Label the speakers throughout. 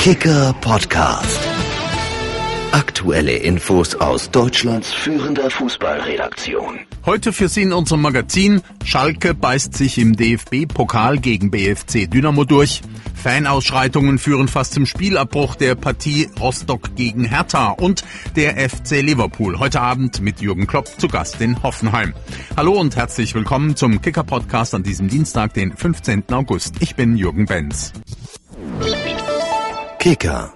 Speaker 1: Kicker Podcast. Aktuelle Infos aus Deutschlands führender Fußballredaktion.
Speaker 2: Heute für Sie in unserem Magazin: Schalke beißt sich im DFB-Pokal gegen BFC Dynamo durch. Fanausschreitungen führen fast zum Spielabbruch der Partie Rostock gegen Hertha. Und der FC Liverpool heute Abend mit Jürgen Klopp zu Gast in Hoffenheim. Hallo und herzlich willkommen zum Kicker Podcast an diesem Dienstag, den 15. August. Ich bin Jürgen Benz.
Speaker 1: Kicker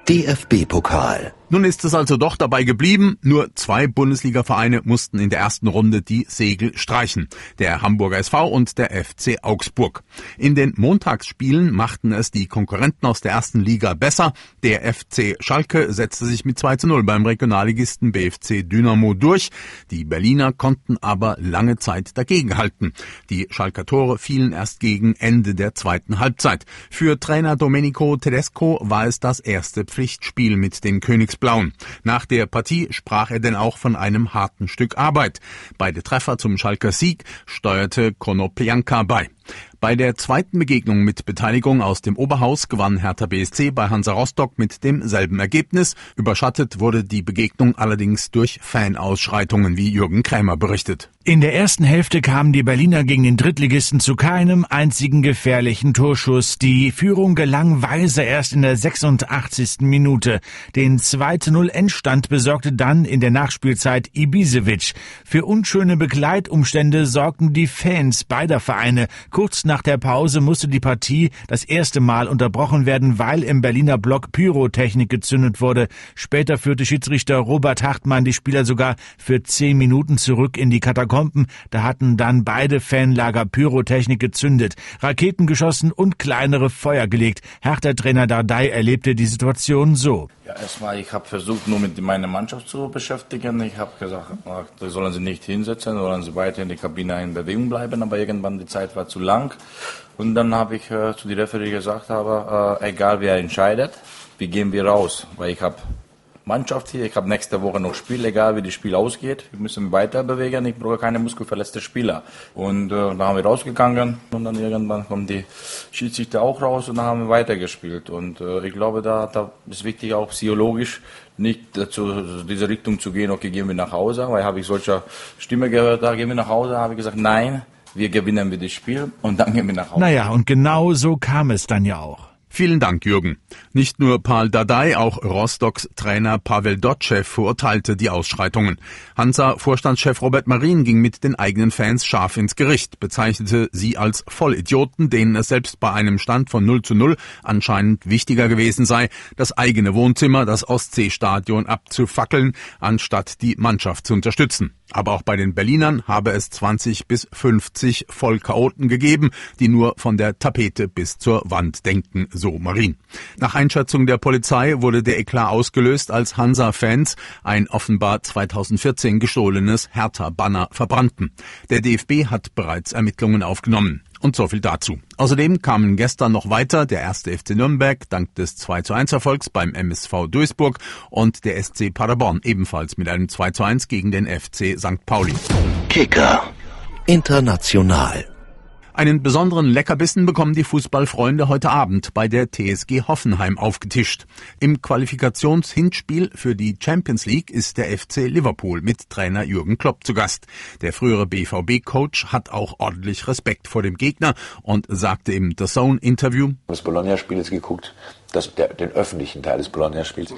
Speaker 1: DFB-Pokal.
Speaker 2: Nun ist es also doch dabei geblieben. Nur 2 Bundesliga-Vereine mussten in der ersten Runde die Segel streichen. Der Hamburger SV und der FC Augsburg. In den Montagsspielen machten es die Konkurrenten aus der ersten Liga besser. Der FC Schalke setzte sich mit 2:0 beim Regionalligisten BFC Dynamo durch. Die Berliner konnten aber lange Zeit dagegenhalten. Die Schalker Tore fielen erst gegen Ende der zweiten Halbzeit. Für Trainer Domenico Tedesco war es das erste Pflichtspiel mit den Königsblauen. Nach der Partie sprach er denn auch von einem harten Stück Arbeit. Beide Treffer zum Schalker Sieg steuerte Konoplyanka bei. Bei der zweiten Begegnung mit Beteiligung aus dem Oberhaus gewann Hertha BSC bei Hansa Rostock mit demselben Ergebnis. Überschattet wurde die Begegnung allerdings durch Fanausschreitungen, wie Jürgen Krämer berichtet.
Speaker 3: In der ersten Hälfte kamen die Berliner gegen den Drittligisten zu keinem einzigen gefährlichen Torschuss. Die Führung gelang Weiser erst in der 86. Minute. Den 2:0 Endstand besorgte dann in der Nachspielzeit Ibisevic. Für unschöne Begleitumstände sorgten die Fans beider Vereine. Kurz nach der Pause musste die Partie das erste Mal unterbrochen werden, weil im Berliner Block Pyrotechnik gezündet wurde. Später führte Schiedsrichter Robert Hartmann die Spieler sogar für 10 Minuten zurück in die Katakomben. Da hatten dann beide Fanlager Pyrotechnik gezündet, Raketen geschossen und kleinere Feuer gelegt. Hertha-Trainer Dardai erlebte die Situation so.
Speaker 4: Ja, erstmal, ich habe versucht, nur mit meiner Mannschaft zu beschäftigen. Ich habe gesagt, da sollen sie nicht hinsetzen, sollen sie weiter in der Kabine in Bewegung bleiben, aber irgendwann die Zeit war zu lang. Und dann habe ich zu die Referee gesagt, egal wer entscheidet, wie gehen wir raus, weil ich habe Mannschaft hier, ich habe nächste Woche noch Spiel, egal wie das Spiel ausgeht, wir müssen weiter bewegen, ich brauche keine muskelverletzte Spieler. Und da haben wir rausgegangen und dann irgendwann kommen die Schiedsrichter auch raus und dann haben wir weitergespielt. Und ich glaube, da ist wichtig auch psychologisch nicht zu dieser Richtung zu gehen, okay, gehen wir nach Hause, weil habe ich solche Stimme gehört, da gehen wir nach Hause, habe ich gesagt, nein, wir gewinnen das Spiel und dann gehen wir nach Hause.
Speaker 3: Naja, und genau so kam es dann ja auch.
Speaker 2: Vielen Dank, Jürgen. Nicht nur Paul Dardai, auch Rostocks Trainer Pavel Dotschew verurteilte die Ausschreitungen. Hansa-Vorstandschef Robert Marin ging mit den eigenen Fans scharf ins Gericht, bezeichnete sie als Vollidioten, denen es selbst bei einem Stand von 0:0 anscheinend wichtiger gewesen sei, das eigene Wohnzimmer, das Ostseestadion abzufackeln, anstatt die Mannschaft zu unterstützen. Aber auch bei den Berlinern habe es 20 bis 50 Vollchaoten gegeben, die nur von der Tapete bis zur Wand denken, so Marin. Nach Einschätzung der Polizei wurde der Eklat ausgelöst, als Hansa-Fans ein offenbar 2014 gestohlenes Hertha-Banner verbrannten. Der DFB hat bereits Ermittlungen aufgenommen. Und so viel dazu. Außerdem kamen gestern noch weiter der 1. FC Nürnberg dank des 2:1 Erfolgs beim MSV Duisburg und der SC Paderborn ebenfalls mit einem 2:1 gegen den FC St. Pauli.
Speaker 1: Kicker international.
Speaker 2: Einen besonderen Leckerbissen bekommen die Fußballfreunde heute Abend bei der TSG Hoffenheim aufgetischt. Im Qualifikationshinspiel für die Champions League ist der FC Liverpool mit Trainer Jürgen Klopp zu Gast. Der frühere BVB-Coach hat auch ordentlich Respekt vor dem Gegner und sagte im The Zone-Interview:
Speaker 5: Das Bologna-Spiel ist geguckt, den öffentlichen Teil des Bologna-Spiels,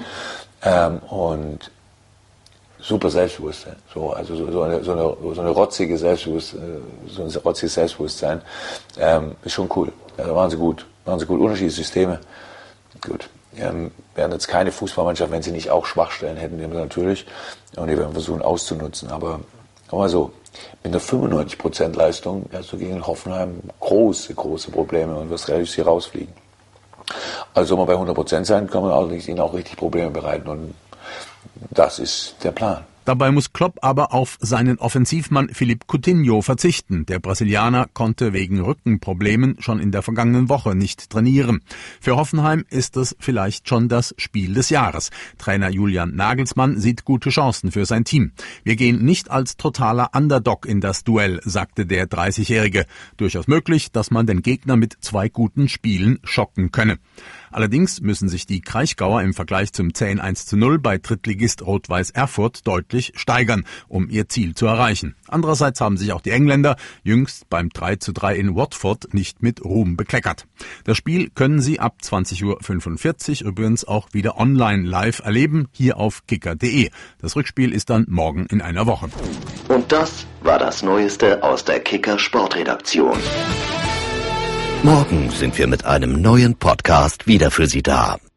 Speaker 5: und super Selbstbewusstsein, so eine rotzige rotziges Selbstbewusstsein, ist schon cool. Da waren sie gut, unterschiedliche Systeme, gut. Wären jetzt keine Fußballmannschaft, wenn sie nicht auch Schwachstellen hätten, die haben sie natürlich, und die werden versuchen auszunutzen, aber mal so, mit einer 95% Leistung hast du gegen Hoffenheim große Probleme und wirst relativ hier rausfliegen. Also soll man bei 100% sein, kann man allerdings ihnen auch richtig Probleme bereiten, und das ist der Plan.
Speaker 2: Dabei muss Klopp aber auf seinen Offensivmann Philippe Coutinho verzichten. Der Brasilianer konnte wegen Rückenproblemen schon in der vergangenen Woche nicht trainieren. Für Hoffenheim ist es vielleicht schon das Spiel des Jahres. Trainer Julian Nagelsmann sieht gute Chancen für sein Team. Wir gehen nicht als totaler Underdog in das Duell, sagte der 30-Jährige. Durchaus möglich, dass man den Gegner mit 2 guten Spielen schocken könne. Allerdings müssen sich die Kraichgauer im Vergleich zum zähen 1:0 bei Drittligist Rot-Weiß Erfurt deutlich steigern, um ihr Ziel zu erreichen. Andererseits haben sich auch die Engländer jüngst beim 3:3 in Watford nicht mit Ruhm bekleckert. Das Spiel können Sie ab 20:45 Uhr übrigens auch wieder online live erleben, hier auf kicker.de. Das Rückspiel ist dann morgen in einer Woche.
Speaker 1: Und das war das Neueste aus der Kicker Sportredaktion. Morgen sind wir mit einem neuen Podcast wieder für Sie da.